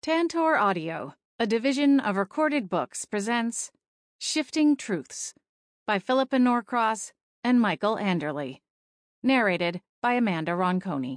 Tantor Audio, a division of Recorded Books, presents Shifting Truths by Philippa Norcross and Michael Anderle. Narrated by Amanda Ronconi.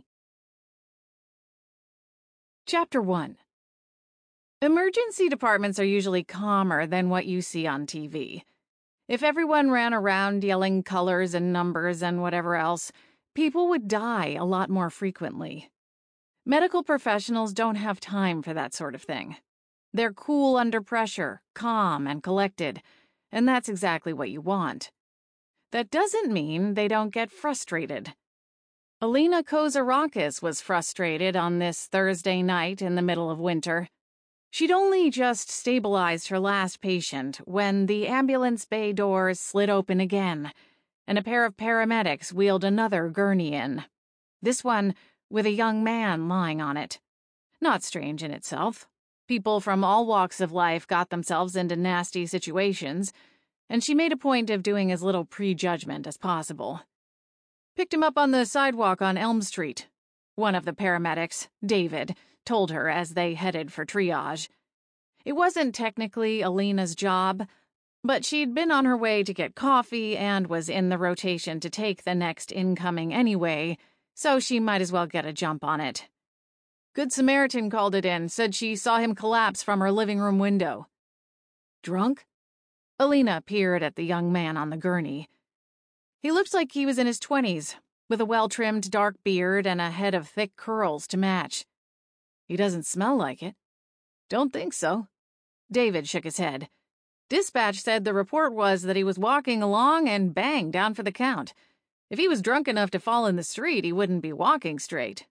Chapter 1. Emergency departments are usually calmer than what you see on TV. If everyone ran around yelling colors and numbers and whatever else, people would die a lot more frequently. Medical professionals don't have time for that sort of thing. They're cool under pressure, calm and collected, and that's exactly what you want. That doesn't mean they don't get frustrated. Alina Kozarakis was frustrated on this Thursday night in the middle of winter. She'd only just stabilized her last patient when the ambulance bay doors slid open again, and a pair of paramedics wheeled another gurney in. This one with a young man lying on it. Not strange in itself. People from all walks of life got themselves into nasty situations, and she made a point of doing as little prejudgment as possible. "Picked him up on the sidewalk on Elm Street," one of the paramedics, David, told her as they headed for triage. It wasn't technically Alina's job, but she'd been on her way to get coffee and was in the rotation to take the next incoming anyway, so she might as well get a jump on it. Good Samaritan called it in, said she saw him collapse from her living room window. "Drunk?" Alina peered at the young man on the gurney. He looked like he was in his 20s, with a well-trimmed dark beard and a head of thick curls to match. "He doesn't smell like it." "Don't think so." David shook his head. "Dispatch said the report was that he was walking along and bang, down for the count. If he was drunk enough to fall in the street, he wouldn't be walking straight."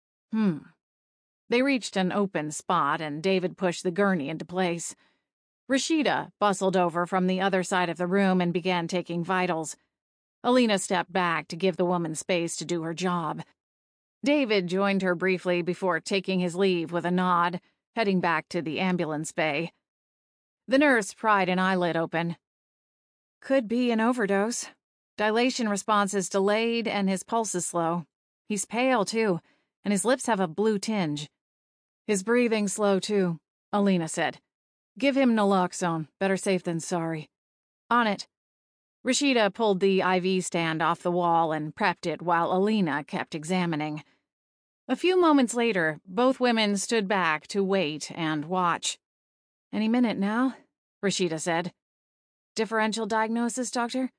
They reached an open spot, and David pushed the gurney into place. Rashida bustled over from the other side of the room and began taking vitals. Alina stepped back to give the woman space to do her job. David joined her briefly before taking his leave with a nod, heading back to the ambulance bay. The nurse pried an eyelid open. "Could be an overdose. Dilation response is delayed and his pulse is slow. He's pale, too, and his lips have a blue tinge. His breathing's slow, too," Alina said. "Give him naloxone. Better safe than sorry." "On it." Rashida pulled the IV stand off the wall and prepped it while Alina kept examining. A few moments later, both women stood back to wait and watch. "Any minute now," Rashida said. "Differential diagnosis, doctor?"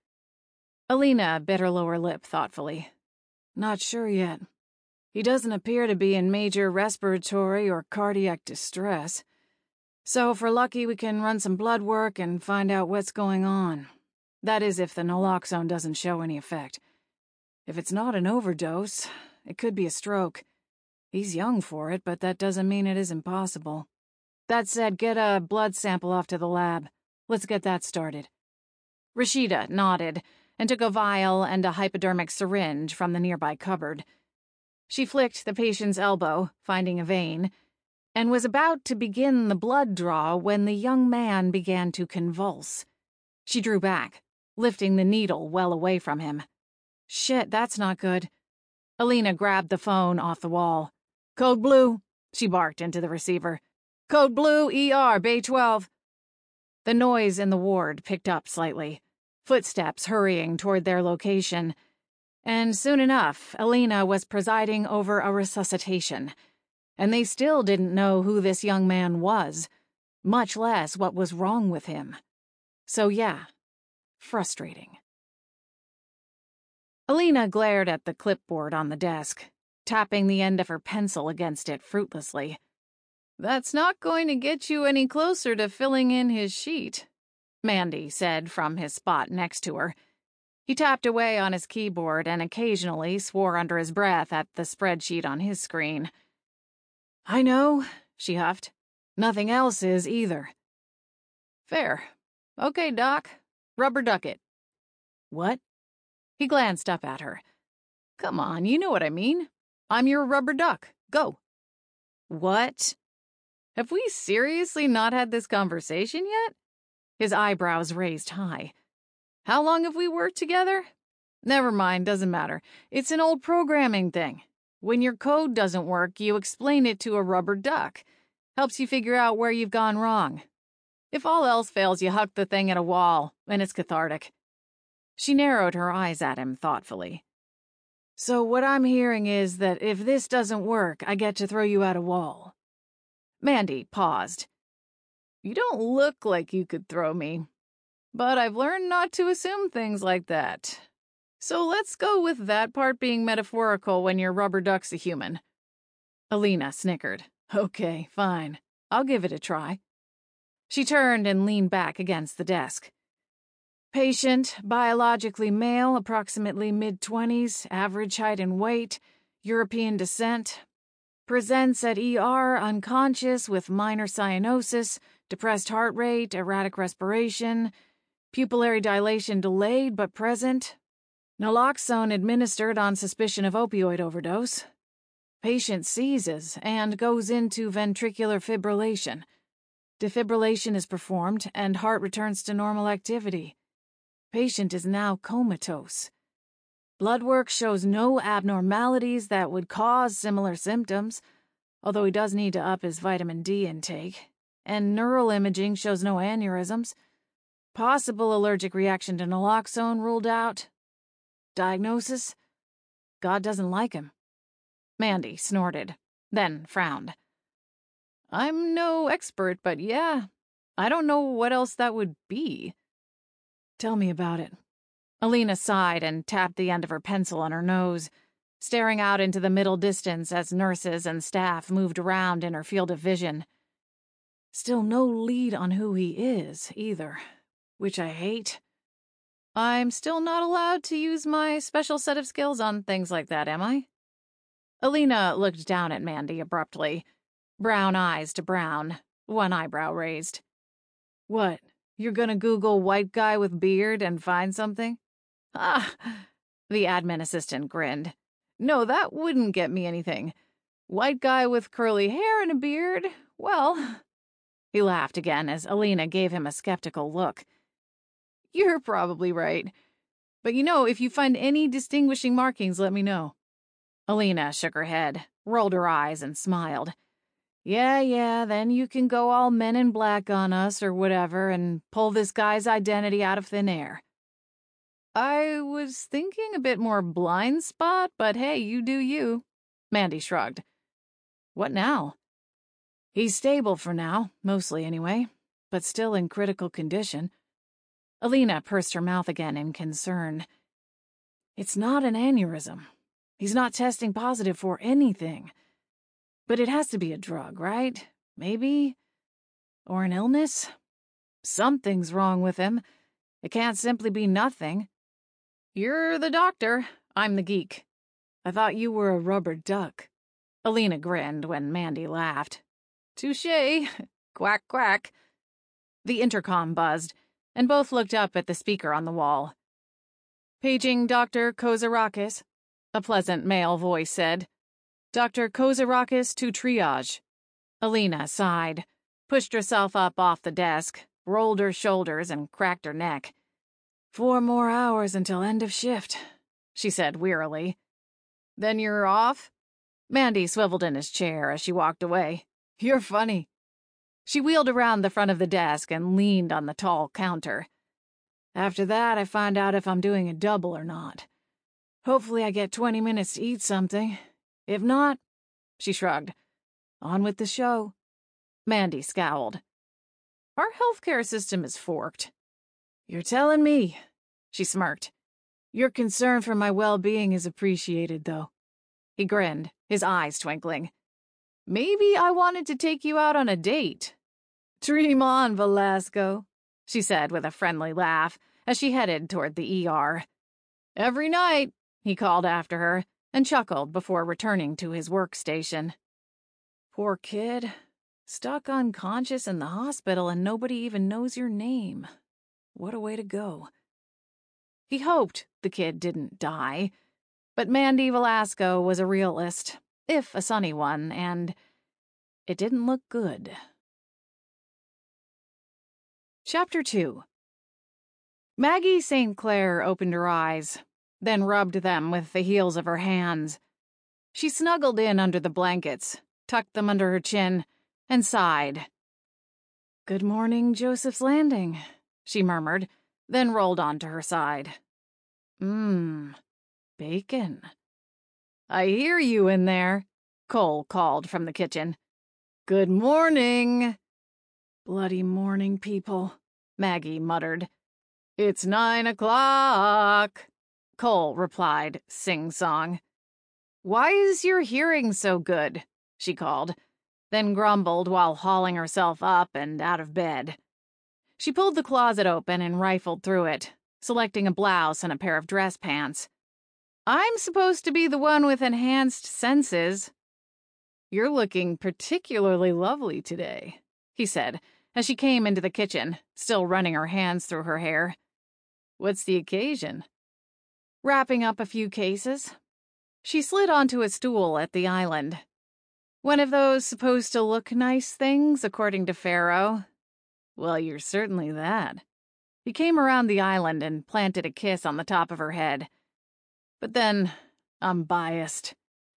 Alina bit her lower lip thoughtfully. "Not sure yet. He doesn't appear to be in major respiratory or cardiac distress. So if we're lucky, we can run some blood work and find out what's going on. That is, if the naloxone doesn't show any effect. If it's not an overdose, it could be a stroke. He's young for it, but that doesn't mean it isn't possible. That said, get a blood sample off to the lab. Let's get that started." Rashida nodded and took a vial and a hypodermic syringe from the nearby cupboard. She flicked the patient's elbow, finding a vein, and was about to begin the blood draw when the young man began to convulse. She drew back, lifting the needle well away from him. "Shit, that's not good." Alina grabbed the phone off the wall. "Code Blue," she barked into the receiver. "Code Blue, ER, Bay 12. The noise in the ward picked up slightly, footsteps hurrying toward their location, and soon enough, Alina was presiding over a resuscitation, and they still didn't know who this young man was, much less what was wrong with him. So yeah, frustrating. Alina glared at the clipboard on the desk, tapping the end of her pencil against it fruitlessly. "That's not going to get you any closer to filling in his sheet," Mandy said from his spot next to her. He tapped away on his keyboard and occasionally swore under his breath at the spreadsheet on his screen. "I know," she huffed. "Nothing else is either." "Fair. Okay, Doc. Rubber duck it." "What?" He glanced up at her. "Come on, you know what I mean. I'm your rubber duck. Go." "What? Have we seriously not had this conversation yet?" His eyebrows raised high. "How long have we worked together? Never mind, doesn't matter. It's an old programming thing. When your code doesn't work, you explain it to a rubber duck. Helps you figure out where you've gone wrong. If all else fails, you huck the thing at a wall, and it's cathartic. She narrowed her eyes at him thoughtfully. So what I'm hearing is that if this doesn't work, I get to throw you at a wall. Mandy paused. You don't look like you could throw me, but I've learned not to assume things like that. So let's go with that part being metaphorical when your rubber duck's a human. Alina snickered. Okay, fine. I'll give it a try. She turned and leaned back against the desk. Patient, biologically male, approximately mid-20s, average height and weight, European descent. Presents at ER unconscious with minor cyanosis, depressed heart rate, erratic respiration, pupillary dilation delayed but present. Naloxone administered on suspicion of opioid overdose. Patient seizes and goes into ventricular fibrillation. Defibrillation is performed and heart returns to normal activity. Patient is now comatose. Blood work shows no abnormalities that would cause similar symptoms, although he does need to up his vitamin D intake, and neural imaging shows no aneurysms. Possible allergic reaction to naloxone ruled out. Diagnosis? God doesn't like him. Mandy snorted, then frowned. I'm no expert, but yeah, I don't know what else that would be. Tell me about it. Alina sighed and tapped the end of her pencil on her nose, staring out into the middle distance as nurses and staff moved around in her field of vision. Still no lead on who he is, either, which I hate. I'm still not allowed to use my special set of skills on things like that, am I? Alina looked down at Mandy abruptly, brown eyes to brown, one eyebrow raised. What, you're gonna Google white guy with beard and find something? Ah, the admin assistant grinned. No, that wouldn't get me anything. White guy with curly hair and a beard, well... He laughed again as Alina gave him a skeptical look. You're probably right. But if you find any distinguishing markings, let me know. Alina shook her head, rolled her eyes, and smiled. Yeah, then you can go all Men in Black on us or whatever and pull this guy's identity out of thin air. I was thinking a bit more Blind Spot, but hey, you do you. Mandy shrugged. What now? He's stable for now, mostly anyway, but still in critical condition. Alina pursed her mouth again in concern. It's not an aneurysm. He's not testing positive for anything. But it has to be a drug, right? Maybe? Or an illness? Something's wrong with him. It can't simply be nothing. You're the doctor. I'm the geek. I thought you were a rubber duck. Alina grinned when Mandy laughed. Touché. Quack, quack. The intercom buzzed, and both looked up at the speaker on the wall. Paging Dr. Kozarakis, a pleasant male voice said. Dr. Kozarakis to triage. Alina sighed, pushed herself up off the desk, rolled her shoulders, and cracked her neck. 4 more hours until end of shift, she said wearily. Then you're off? Mandy swiveled in his chair as she walked away. You're funny. She wheeled around the front of the desk and leaned on the tall counter. After that, I find out if I'm doing a double or not. Hopefully I get 20 minutes to eat something. If not, she shrugged. On with the show. Mandy scowled. Our healthcare system is forked. You're telling me, she smirked. Your concern for my well-being is appreciated, though. He grinned, his eyes twinkling. Maybe I wanted to take you out on a date. Dream on, Velasco, she said with a friendly laugh as she headed toward the ER. Every night, he called after her, and chuckled before returning to his workstation. Poor kid. Stuck unconscious in the hospital and nobody even knows your name. What a way to go. He hoped the kid didn't die, but Mandy Velasco was a realist, if a sunny one, and it didn't look good. Chapter 2. Maggie St. Clair opened her eyes, then rubbed them with the heels of her hands. She snuggled in under the blankets, tucked them under her chin, and sighed. "Good morning, Joseph's Landing," she murmured, then rolled onto her side. Bacon. "I hear you in there," Cole called from the kitchen. "Good morning." "Bloody morning, people," Maggie muttered. "It's 9 o'clock," Cole replied, sing-song. "Why is your hearing so good?" she called, then grumbled while hauling herself up and out of bed. She pulled the closet open and rifled through it, selecting a blouse and a pair of dress pants. "I'm supposed to be the one with enhanced senses." "You're looking particularly lovely today," he said, as she came into the kitchen, still running her hands through her hair. "What's the occasion?" "Wrapping up a few cases." She slid onto a stool at the island. "One of those supposed to look nice things, according to Pharaoh." "Well, you're certainly that." He came around the island and planted a kiss on the top of her head. "But then, I'm biased."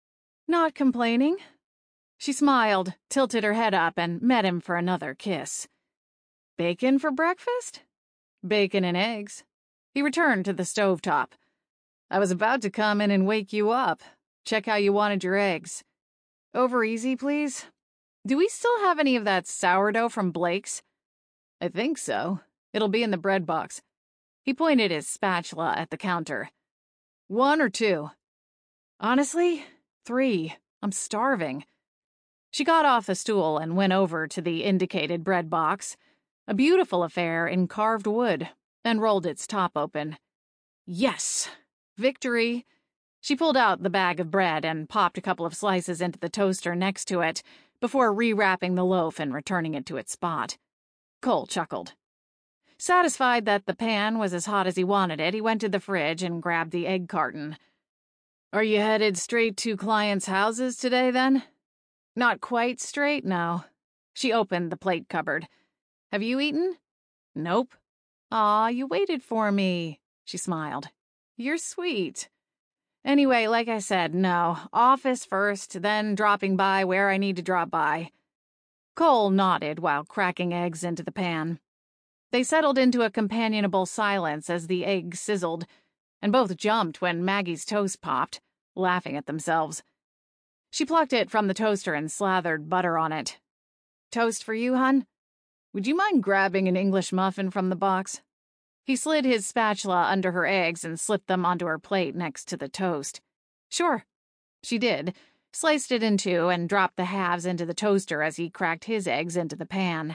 "Not complaining." She smiled, tilted her head up, and met him for another kiss. "Bacon for breakfast?" "Bacon and eggs." He returned to the stovetop. "I was about to come in and wake you up. Check how you wanted your eggs." "Over easy, please. Do we still have any of that sourdough from Blake's?" "I think so. It'll be in the bread box." He pointed his spatula at the counter. "1 or 2? "Honestly, 3. I'm starving." She got off the stool and went over to the indicated bread box, a beautiful affair in carved wood, and rolled its top open. Yes! Victory! She pulled out the bag of bread and popped a couple of slices into the toaster next to it before rewrapping the loaf and returning it to its spot. Cole chuckled. Satisfied that the pan was as hot as he wanted it, he went to the fridge and grabbed the egg carton. "Are you headed straight to clients' houses today, then?" "Not quite straight, no." She opened the plate cupboard. "Have you eaten?" "Nope." "Aw, you waited for me," she smiled. "You're sweet." "Anyway, like I said, no. Office first, then dropping by where I need to drop by." Cole nodded while cracking eggs into the pan. They settled into a companionable silence as the egg sizzled, and both jumped when Maggie's toast popped, laughing at themselves. She plucked it from the toaster and slathered butter on it. "Toast for you, hun? Would you mind grabbing an English muffin from the box?" He slid his spatula under her eggs and slipped them onto her plate next to the toast. "Sure." She did, sliced it in two, and dropped the halves into the toaster as he cracked his eggs into the pan.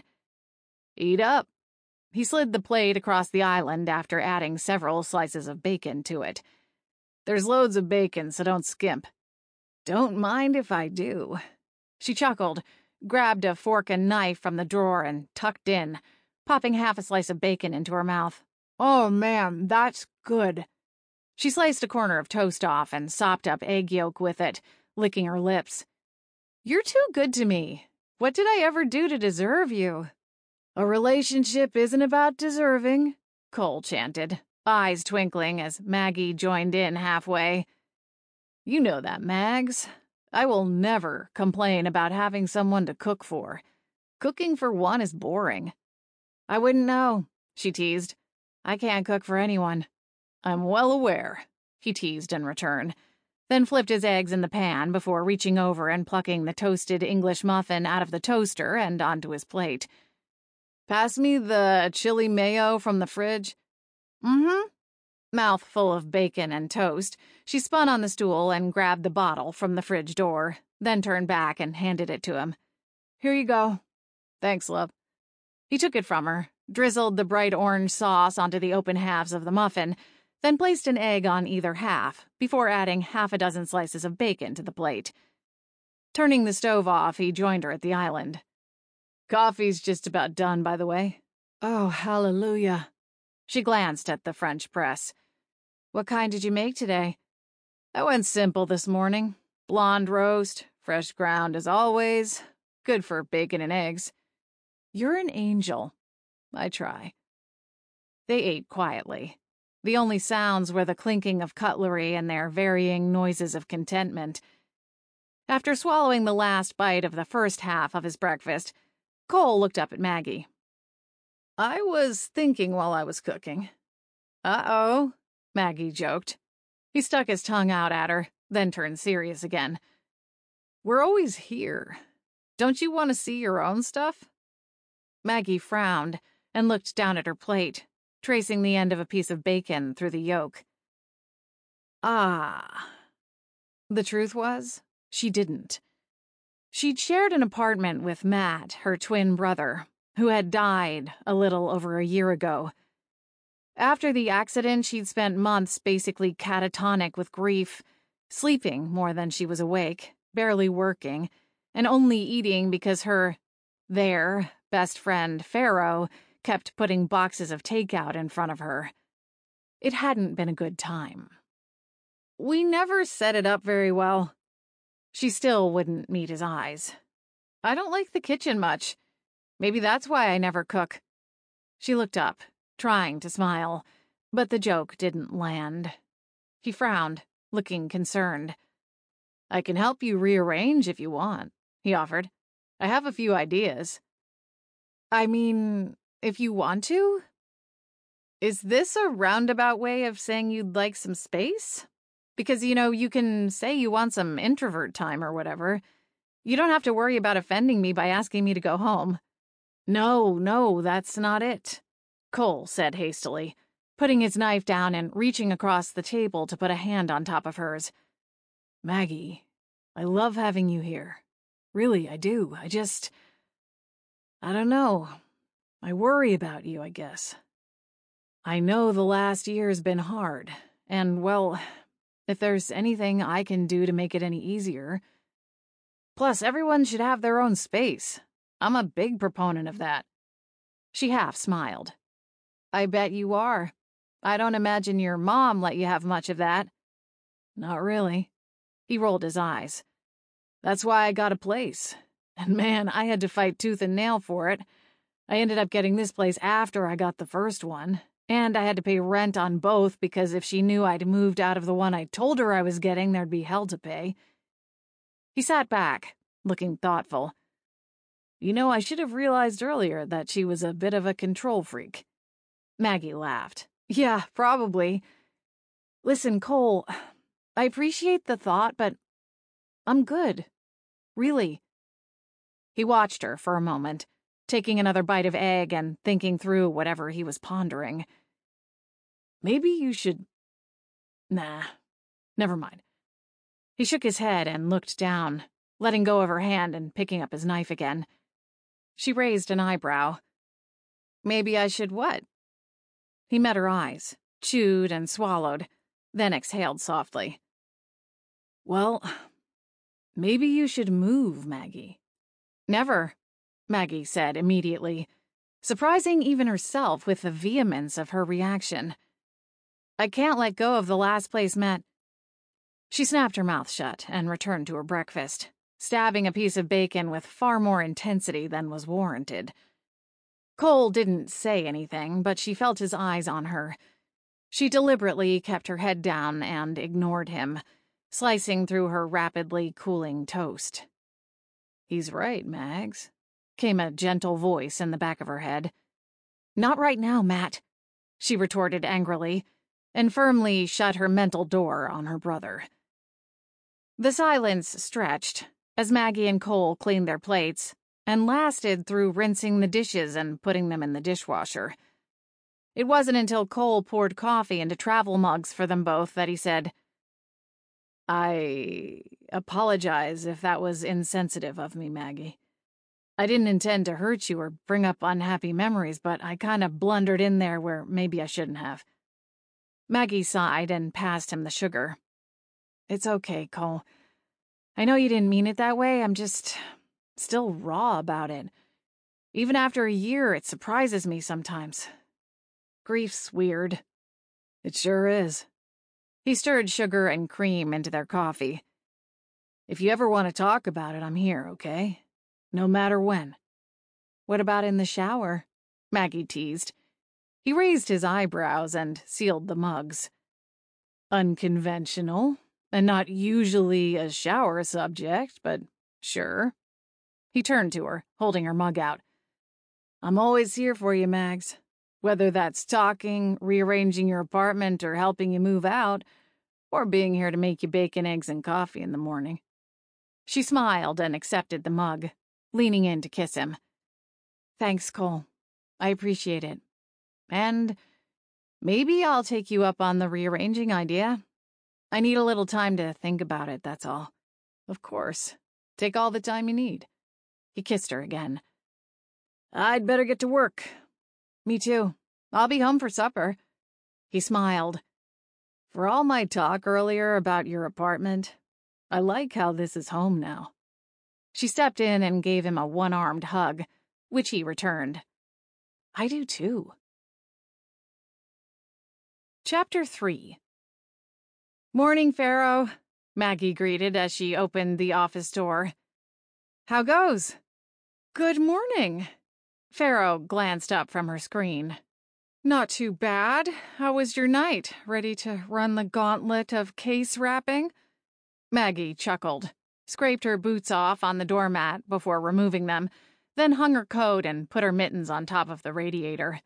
"Eat up." He slid the plate across the island after adding several slices of bacon to it. "There's loads of bacon, so don't skimp." "Don't mind if I do." She chuckled, grabbed a fork and knife from the drawer and tucked in, popping half a slice of bacon into her mouth. "Oh, man, that's good." She sliced a corner of toast off and sopped up egg yolk with it, licking her lips. "You're too good to me. What did I ever do to deserve you?" "A relationship isn't about deserving," Cole chanted, eyes twinkling as Maggie joined in halfway. "You know that, Mags. I will never complain about having someone to cook for. Cooking for one is boring." "I wouldn't know," she teased. "I can't cook for anyone." "I'm well aware," he teased in return, then flipped his eggs in the pan before reaching over and plucking the toasted English muffin out of the toaster and onto his plate. "Pass me the chili mayo from the fridge." "Mm-hmm." Mouth full of bacon and toast, she spun on the stool and grabbed the bottle from the fridge door, then turned back and handed it to him. "Here you go." "Thanks, love." He took it from her, drizzled the bright orange sauce onto the open halves of the muffin, then placed an egg on either half, before adding half a dozen slices of bacon to the plate. Turning the stove off, he joined her at the island. "Coffee's just about done, by the way." "Oh, hallelujah." She glanced at the French press. "What kind did you make today?" "I went simple this morning. Blonde roast, fresh ground as always. Good for bacon and eggs." "You're an angel." "I try." They ate quietly. The only sounds were the clinking of cutlery and their varying noises of contentment. After swallowing the last bite of the first half of his breakfast, Cole looked up at Maggie. "I was thinking while I was cooking." "Uh-oh," Maggie joked. He stuck his tongue out at her, then turned serious again. "We're always here. Don't you want to see your own stuff?" Maggie frowned and looked down at her plate, tracing the end of a piece of bacon through the yolk. Ah. The truth was, she didn't. She'd shared an apartment with Matt, her twin brother, who had died a little over a year ago. After the accident, she'd spent months basically catatonic with grief, sleeping more than she was awake, barely working, and only eating because their best friend, Pharaoh, kept putting boxes of takeout in front of her. It hadn't been a good time. "We never set it up very well." She still wouldn't meet his eyes. "I don't like the kitchen much. Maybe that's why I never cook." She looked up, trying to smile, but the joke didn't land. He frowned, looking concerned. "I can help you rearrange if you want," he offered. "I have a few ideas." "I mean, if you want to?" "Is this a roundabout way of saying you'd like some space? Because, you can say you want some introvert time or whatever. You don't have to worry about offending me by asking me to go home." No, that's not it," Cole said hastily, putting his knife down and reaching across the table to put a hand on top of hers. "Maggie, I love having you here. Really, I do. I don't know. I worry about you, I guess. I know the last year's been hard, and, well, if there's anything I can do to make it any easier. Plus, everyone should have their own space. I'm a big proponent of that." She half smiled. "I bet you are. I don't imagine your mom let you have much of that." "Not really." He rolled his eyes. "That's why I got a place. And man, I had to fight tooth and nail for it. I ended up getting this place after I got the first one. And I had to pay rent on both because if she knew I'd moved out of the one I told her I was getting, there'd be hell to pay." He sat back, looking thoughtful. I should have realized earlier that she was a bit of a control freak." Maggie laughed. "Yeah, probably. Listen, Cole, I appreciate the thought, but I'm good. Really." He watched her for a moment, taking another bite of egg and thinking through whatever he was pondering. "Maybe you should... Nah, never mind." He shook his head and looked down, letting go of her hand and picking up his knife again. She raised an eyebrow. "Maybe I should what?" He met her eyes, chewed and swallowed, then exhaled softly. "Well, maybe you should move, Maggie." "Never," Maggie said immediately, surprising even herself with the vehemence of her reaction. "I can't let go of the last place Matt..." She snapped her mouth shut and returned to her breakfast, stabbing a piece of bacon with far more intensity than was warranted. Cole didn't say anything, but she felt his eyes on her. She deliberately kept her head down and ignored him, slicing through her rapidly cooling toast. "He's right, Mags," came a gentle voice in the back of her head. "Not right now, Matt," she retorted angrily, and firmly shut her mental door on her brother. The silence stretched as Maggie and Cole cleaned their plates, and lasted through rinsing the dishes and putting them in the dishwasher. It wasn't until Cole poured coffee into travel mugs for them both that he said, "I apologize if that was insensitive of me, Maggie. I didn't intend to hurt you or bring up unhappy memories, but I kind of blundered in there where maybe I shouldn't have." Maggie sighed and passed him the sugar. "It's okay, Cole. I know you didn't mean it that way. I'm just still raw about it. Even after a year, it surprises me sometimes. Grief's weird." "It sure is." He stirred sugar and cream into their coffee. "If you ever want to talk about it, I'm here, okay? No matter when." "What about in the shower?" Maggie teased. He raised his eyebrows and sealed the mugs. "Unconventional, and not usually a shower subject, but sure. He turned to her, holding her mug out. I'm always here for you, Mags. Whether that's talking, rearranging your apartment, or helping you move out, or being here to make you bacon, eggs, and coffee in the morning. She smiled and accepted the mug, leaning in to kiss him. Thanks, Cole. I appreciate it. And maybe I'll take you up on the rearranging idea. I need a little time to think about it, that's all. Of course. Take all the time you need. He kissed her again. I'd better get to work. Me too. I'll be home for supper. He smiled. For all my talk earlier about your apartment, I like how this is home now. She stepped in and gave him a one-armed hug, which he returned. I do too. Chapter 3. Morning, Pharaoh, Maggie greeted as she opened the office door. How goes? Good morning. Pharaoh glanced up from her screen. Not too bad. How was your night? Ready to run the gauntlet of case wrapping? Maggie chuckled, scraped her boots off on the doormat before removing them, then hung her coat and put her mittens on top of the radiator.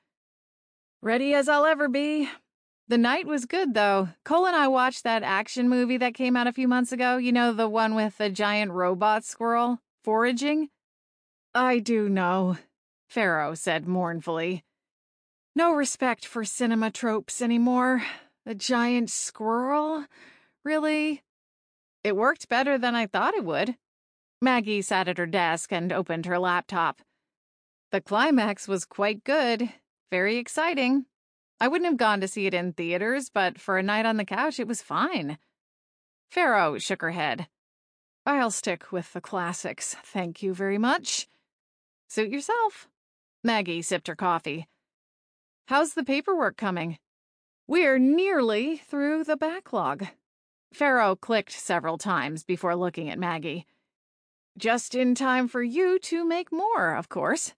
Ready as I'll ever be. The night was good, though. Cole and I watched that action movie that came out a few months ago. You know, the one with the giant robot squirrel foraging? I do know, Pharaoh said mournfully. No respect for cinema tropes anymore. The giant squirrel? Really? It worked better than I thought it would. Maggie sat at her desk and opened her laptop. The climax was quite good. Very exciting. I wouldn't have gone to see it in theaters, but for a night on the couch, it was fine. Pharaoh shook her head. I'll stick with the classics, thank you very much. Suit yourself. Maggie sipped her coffee. How's the paperwork coming? We're nearly through the backlog. Pharaoh clicked several times before looking at Maggie. Just in time for you to make more, of course.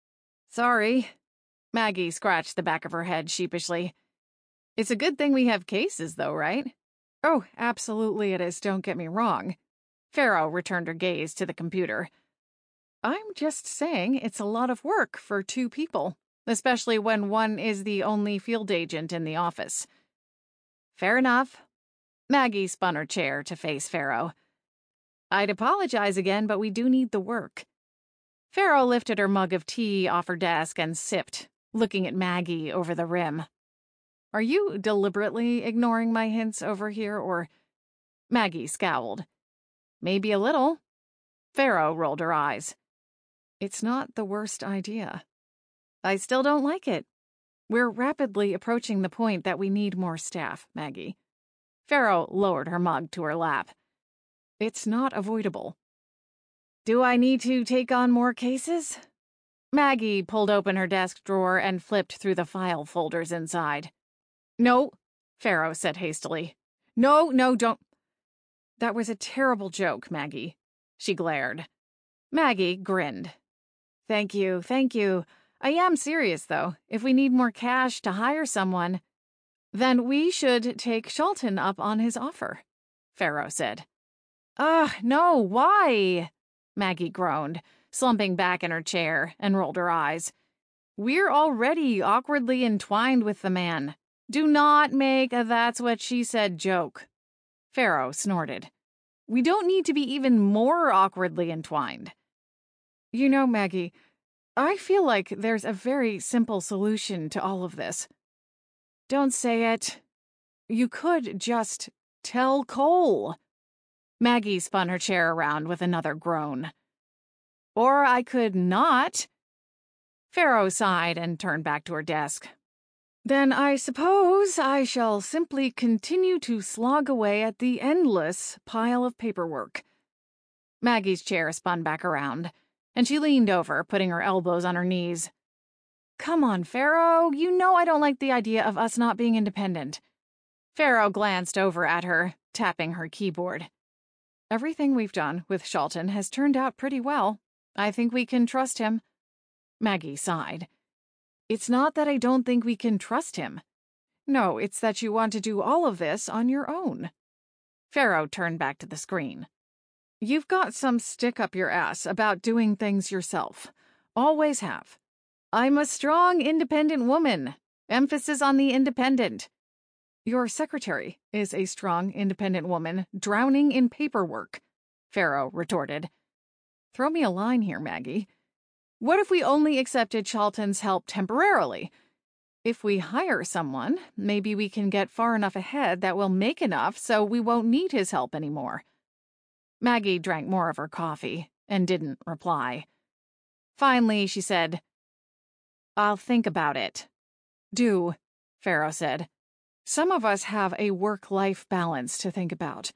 Sorry. Maggie scratched the back of her head sheepishly. It's a good thing we have cases, though, right? Oh, absolutely it is, don't get me wrong. Pharaoh returned her gaze to the computer. I'm just saying it's a lot of work for two people, especially when one is the only field agent in the office. Fair enough. Maggie spun her chair to face Pharaoh. I'd apologize again, but we do need the work. Pharaoh lifted her mug of tea off her desk and sipped, looking at Maggie over the rim. Are you deliberately ignoring my hints over here, or... Maggie scowled. Maybe a little. Pharaoh rolled her eyes. It's not the worst idea. I still don't like it. We're rapidly approaching the point that we need more staff, Maggie. Pharaoh lowered her mug to her lap. It's not avoidable. Do I need to take on more cases? Maggie pulled open her desk drawer and flipped through the file folders inside. No, Pharaoh said hastily. No, don't. That was a terrible joke, Maggie. She glared. Maggie grinned. Thank you. I am serious, though. If we need more cash to hire someone, then we should take Shelton up on his offer, Pharaoh said. No, why? Maggie groaned, slumping back in her chair, and rolled her eyes. We're already awkwardly entwined with the man. Do not make a that's what she said joke. Pharaoh snorted. We don't need to be even more awkwardly entwined. You know, Maggie, I feel like there's a very simple solution to all of this. Don't say it. You could just tell Cole. Maggie spun her chair around with another groan. Or I could not. Pharaoh sighed and turned back to her desk. Then I suppose I shall simply continue to slog away at the endless pile of paperwork. Maggie's chair spun back around, and she leaned over, putting her elbows on her knees. Come on, Pharaoh, you know I don't like the idea of us not being independent. Pharaoh glanced over at her, tapping her keyboard. Everything we've done with Shelton has turned out pretty well. I think we can trust him. Maggie sighed. It's not that I don't think we can trust him. No, it's that you want to do all of this on your own. Farrow turned back to the screen. You've got some stick up your ass about doing things yourself. Always have. I'm a strong, independent woman. Emphasis on the independent. Your secretary is a strong, independent woman drowning in paperwork, Farrow retorted. Throw me a line here, Maggie. What if we only accepted Charlton's help temporarily? If we hire someone, maybe we can get far enough ahead that we'll make enough so we won't need his help anymore. Maggie drank more of her coffee and didn't reply. Finally, she said, I'll think about it. Do, Farrow said. Some of us have a work-life balance to think about.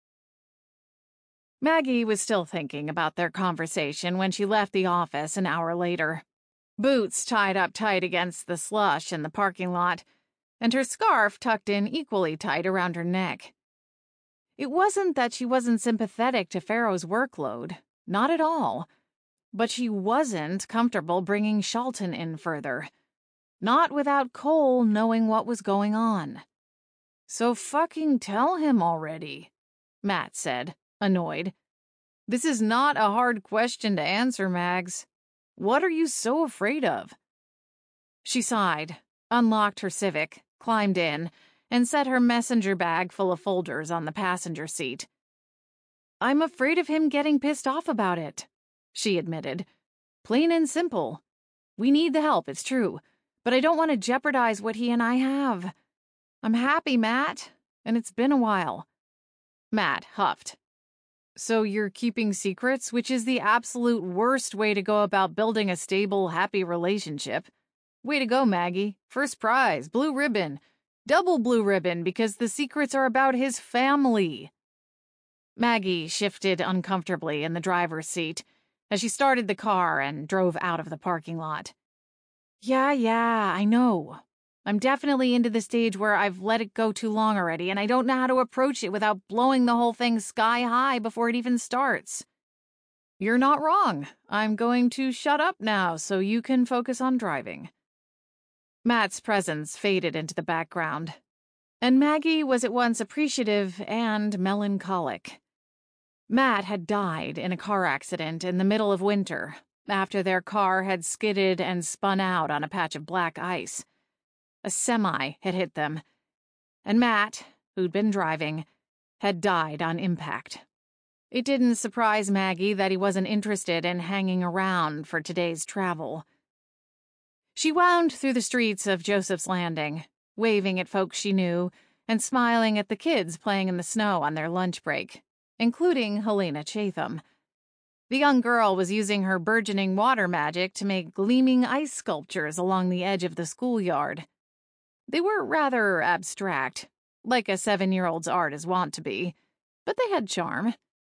Maggie was still thinking about their conversation when she left the office an hour later. Boots tied up tight against the slush in the parking lot, and her scarf tucked in equally tight around her neck. It wasn't that she wasn't sympathetic to Farrow's workload, not at all, but she wasn't comfortable bringing Charlton in further. Not without Cole knowing what was going on. So fucking tell him already, Matt said, annoyed. This is not a hard question to answer, Mags. What are you so afraid of? She sighed, unlocked her Civic, climbed in, and set her messenger bag full of folders on the passenger seat. I'm afraid of him getting pissed off about it, she admitted. Plain and simple. We need the help, it's true, but I don't want to jeopardize what he and I have. I'm happy, Matt, and it's been a while. Matt huffed. So you're keeping secrets, which is the absolute worst way to go about building a stable, happy relationship. Way to go, Maggie. First prize, blue ribbon. Double blue ribbon because the secrets are about his family. Maggie shifted uncomfortably in the driver's seat as she started the car and drove out of the parking lot. Yeah, I know. I'm definitely into the stage where I've let it go too long already, and I don't know how to approach it without blowing the whole thing sky high before it even starts. You're not wrong. I'm going to shut up now so you can focus on driving. Matt's presence faded into the background, and Maggie was at once appreciative and melancholic. Matt had died in a car accident in the middle of winter after their car had skidded and spun out on a patch of black ice. A semi had hit them, and Matt, who'd been driving, had died on impact. It didn't surprise Maggie that he wasn't interested in hanging around for today's travel. She wound through the streets of Joseph's Landing, waving at folks she knew and smiling at the kids playing in the snow on their lunch break, including Helena Chatham. The young girl was using her burgeoning water magic to make gleaming ice sculptures along the edge of the schoolyard. They were rather abstract, like a 7-year-old's art is wont to be, but they had charm.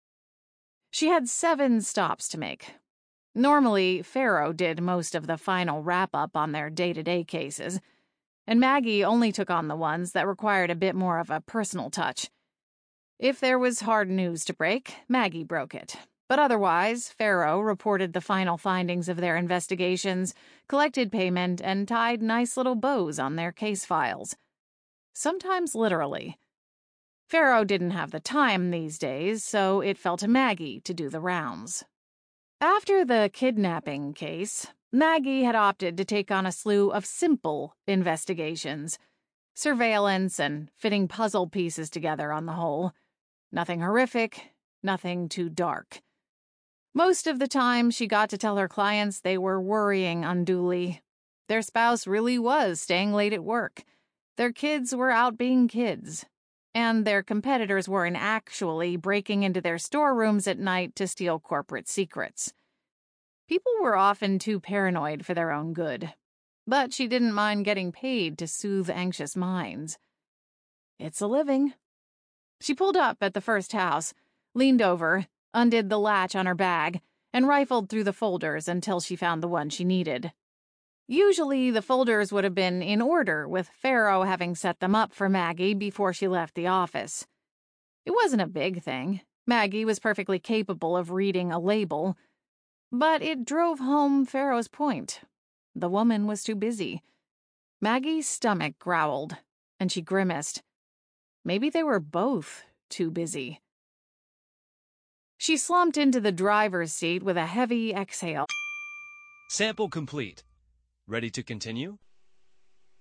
She had 7 stops to make. Normally, Farrow did most of the final wrap-up on their day-to-day cases, and Maggie only took on the ones that required a bit more of a personal touch. If there was hard news to break, Maggie broke it. But otherwise, Farrow reported the final findings of their investigations, collected payment, and tied nice little bows on their case files. Sometimes literally. Farrow didn't have the time these days, so it fell to Maggie to do the rounds. After the kidnapping case, Maggie had opted to take on a slew of simple investigations. Surveillance and fitting puzzle pieces together on the whole. Nothing horrific, nothing too dark. Most of the time, she got to tell her clients they were worrying unduly. Their spouse really was staying late at work. Their kids were out being kids. And their competitors weren't actually breaking into their storerooms at night to steal corporate secrets. People were often too paranoid for their own good. But she didn't mind getting paid to soothe anxious minds. It's a living. She pulled up at the first house, leaned over, undid the latch on her bag, and rifled through the folders until she found the one she needed. Usually, the folders would have been in order, with Farrow having set them up for Maggie before she left the office. It wasn't a big thing. Maggie was perfectly capable of reading a label. But it drove home Farrow's point. The woman was too busy. Maggie's stomach growled, and she grimaced. Maybe they were both too busy. She slumped into the driver's seat with a heavy exhale. Sample complete. Ready to continue?